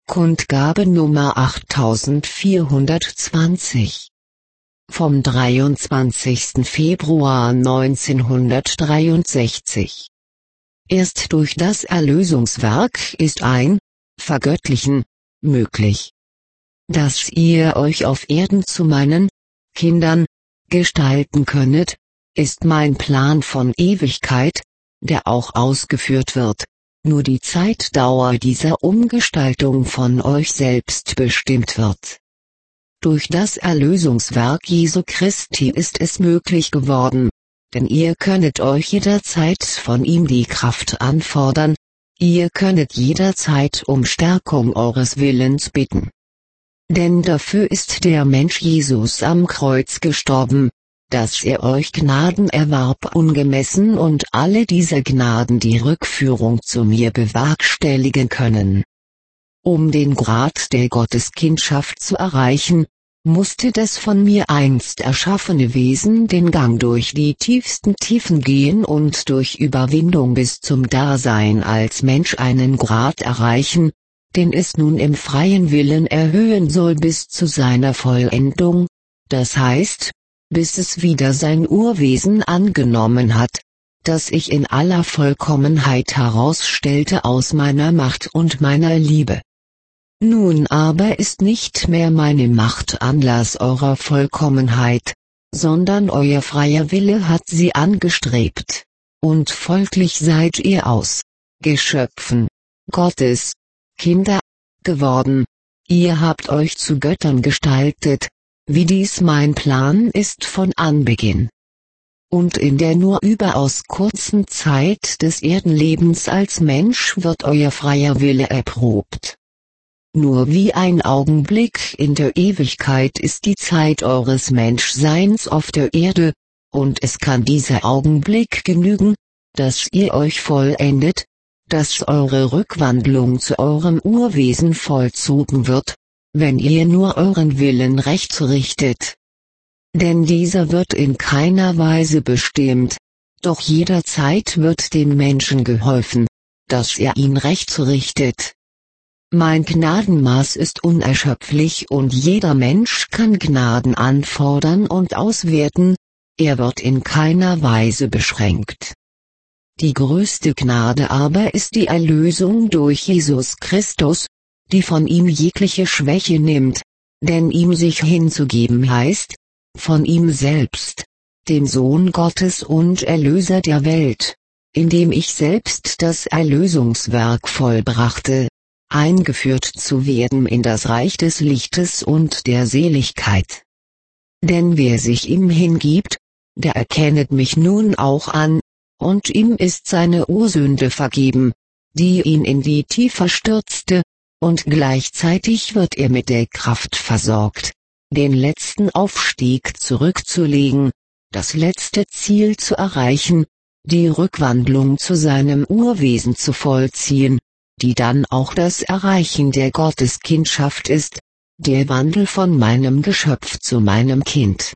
Kundgabe Nummer 8420. Vom 23. Februar 1963. Erst durch das Erlösungswerk ist ein Vergöttlichen möglich. Dass ihr euch auf Erden zu meinen Kindern gestalten könnet, ist mein Plan von Ewigkeit, der auch ausgeführt wird. Nur die Zeitdauer dieser Umgestaltung von euch selbst bestimmt wird. Durch das Erlösungswerk Jesu Christi ist es möglich geworden, denn ihr könnet euch jederzeit von ihm die Kraft anfordern, ihr könnet jederzeit um Stärkung eures Willens bitten. Denn dafür ist der Mensch Jesus am Kreuz gestorben, dass er euch Gnaden erwarb ungemessen und alle diese Gnaden die Rückführung zu mir bewerkstelligen können. Um den Grad der Gotteskindschaft zu erreichen, musste das von mir einst erschaffene Wesen den Gang durch die tiefsten Tiefen gehen und durch Überwindung bis zum Dasein als Mensch einen Grad erreichen, den es nun im freien Willen erhöhen soll bis zu seiner Vollendung, das heißt, bis es wieder sein Urwesen angenommen hat, das ich in aller Vollkommenheit herausstellte aus meiner Macht und meiner Liebe. Nun aber ist nicht mehr meine Macht Anlass eurer Vollkommenheit, sondern euer freier Wille hat sie angestrebt, und folglich seid ihr aus Geschöpfen Gottes Kinder geworden, ihr habt euch zu Göttern gestaltet, wie dies mein Plan ist von Anbeginn. Und in der nur überaus kurzen Zeit des Erdenlebens als Mensch wird euer freier Wille erprobt. Nur wie ein Augenblick in der Ewigkeit ist die Zeit eures Menschseins auf der Erde, und es kann dieser Augenblick genügen, dass ihr euch vollendet, dass eure Rückwandlung zu eurem Urwesen vollzogen wird, wenn ihr nur euren Willen recht richtet. Denn dieser wird in keiner Weise bestimmt, doch jederzeit wird dem Menschen geholfen, dass er ihn recht richtet. Mein Gnadenmaß ist unerschöpflich und jeder Mensch kann Gnaden anfordern und auswerten, er wird in keiner Weise beschränkt. Die größte Gnade aber ist die Erlösung durch Jesus Christus, die von ihm jegliche Schwäche nimmt, denn ihm sich hinzugeben heißt, von ihm selbst, dem Sohn Gottes und Erlöser der Welt, indem ich selbst das Erlösungswerk vollbrachte, eingeführt zu werden in das Reich des Lichtes und der Seligkeit. Denn wer sich ihm hingibt, der erkennet mich nun auch an, und ihm ist seine Ursünde vergeben, die ihn in die Tiefe stürzte, und gleichzeitig wird er mit der Kraft versorgt, den letzten Aufstieg zurückzulegen, das letzte Ziel zu erreichen, die Rückwandlung zu seinem Urwesen zu vollziehen, die dann auch das Erreichen der Gotteskindschaft ist, der Wandel von meinem Geschöpf zu meinem Kind.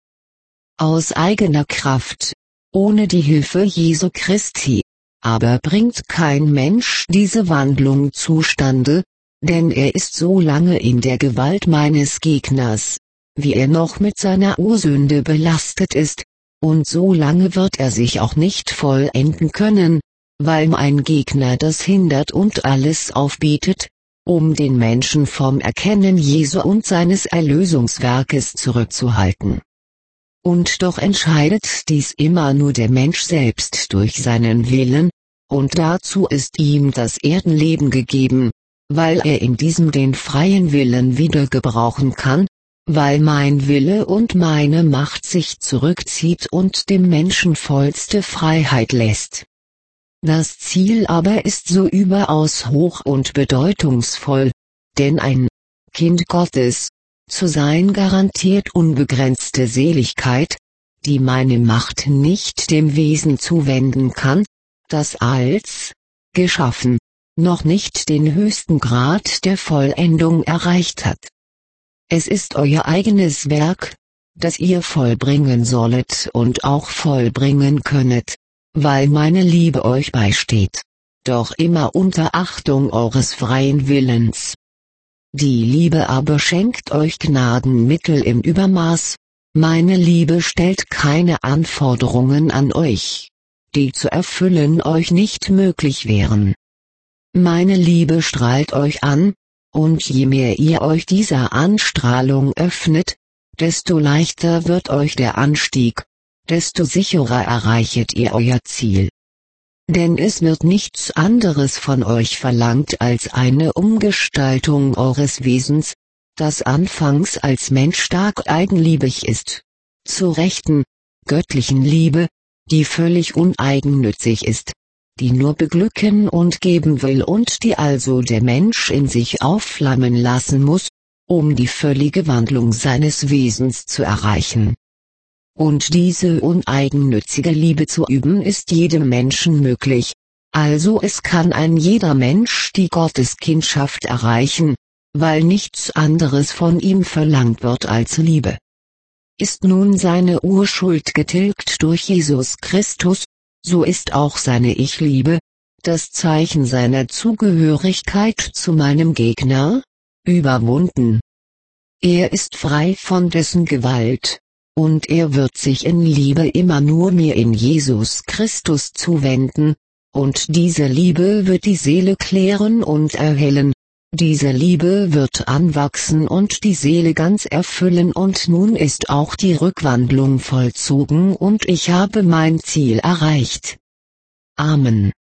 Aus eigener Kraft, ohne die Hilfe Jesu Christi, aber bringt kein Mensch diese Wandlung zustande, denn er ist so lange in der Gewalt meines Gegners, wie er noch mit seiner Ursünde belastet ist, und so lange wird er sich auch nicht vollenden können, weil mein Gegner das hindert und alles aufbietet, um den Menschen vom Erkennen Jesu und seines Erlösungswerkes zurückzuhalten. Und doch entscheidet dies immer nur der Mensch selbst durch seinen Willen, und dazu ist ihm das Erdenleben gegeben, weil er in diesem den freien Willen wieder gebrauchen kann, weil mein Wille und meine Macht sich zurückzieht und dem Menschen vollste Freiheit lässt. Das Ziel aber ist so überaus hoch und bedeutungsvoll, denn ein Kind Gottes zu sein garantiert unbegrenzte Seligkeit, die meine Macht nicht dem Wesen zuwenden kann, das als geschaffen noch nicht den höchsten Grad der Vollendung erreicht hat. Es ist euer eigenes Werk, das ihr vollbringen sollet und auch vollbringen könnet, weil meine Liebe euch beisteht, doch immer unter Achtung eures freien Willens. Die Liebe aber schenkt euch Gnadenmittel im Übermaß. Meine Liebe stellt keine Anforderungen an euch, die zu erfüllen euch nicht möglich wären. Meine Liebe strahlt euch an, und je mehr ihr euch dieser Anstrahlung öffnet, desto leichter wird euch der Anstieg, desto sicherer erreichet ihr euer Ziel. Denn es wird nichts anderes von euch verlangt als eine Umgestaltung eures Wesens, das anfangs als Mensch stark eigenliebig ist, zur rechten, göttlichen Liebe, die völlig uneigennützig ist, die nur beglücken und geben will und die also der Mensch in sich aufflammen lassen muss, um die völlige Wandlung seines Wesens zu erreichen. Und diese uneigennützige Liebe zu üben ist jedem Menschen möglich, also es kann ein jeder Mensch die Gotteskindschaft erreichen, weil nichts anderes von ihm verlangt wird als Liebe. Ist nun seine Urschuld getilgt durch Jesus Christus, so ist auch seine Ich-Liebe, das Zeichen seiner Zugehörigkeit zu meinem Gegner, überwunden. Er ist frei von dessen Gewalt, und er wird sich in Liebe immer nur mir in Jesus Christus zuwenden, und diese Liebe wird die Seele klären und erhellen, diese Liebe wird anwachsen und die Seele ganz erfüllen und nun ist auch die Rückwandlung vollzogen und ich habe mein Ziel erreicht. Amen.